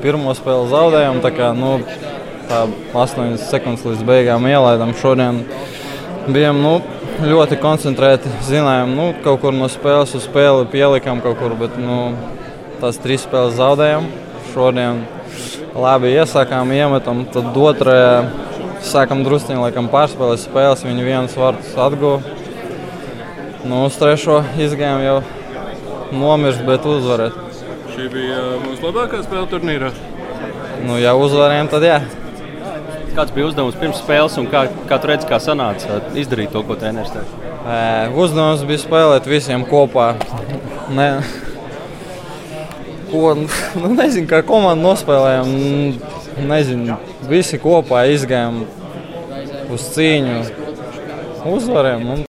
pirmo spēli zaudējām, tā 8 sekundes līdz beigām ielaidām. Šodien bijām ļoti koncentrēti, zinājām, kaut kur no spēles uz spēli pielikām kaut kur, bet tās 3 spēles zaudējām. Šodien labi iesākām, iemetam, tad otrajā sākam drusciņi, laikam pārspēlēt spēles, viņi vienas vārtus atguva. Uz trešo izgājām jau nomirst, bet uzvarēt. Šī bija mūsu labākā spēle turnīrā? Ja uzvarējām, tad jā. Kāds bija uzdevums pirms spēles un kā tu redzi, kā sanāca izdarīt to, ko treneris teica? Uzdevums bija spēlēt visiem kopā. Nezinu, kā komandu nospēlējām. Nezinu, visi kopā izgājām uz cīņu. Uzvarējām.